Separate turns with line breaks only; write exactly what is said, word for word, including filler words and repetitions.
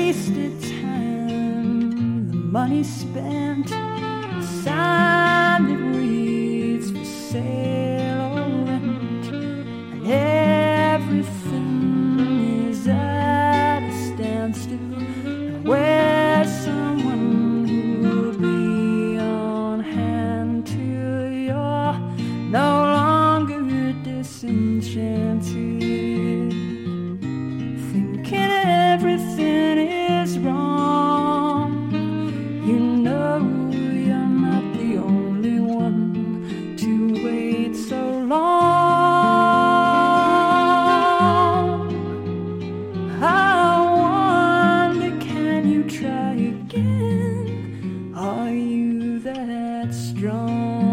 wasted time, the money spent, the sign that reads for sale or rent, and everything is at a standstill. Where's someone who'll be on hand till you're no longer disenchanted, thinking everything is wrong? You know you're not the only one to wait so long. I wonder, can you try again? Are you that strong?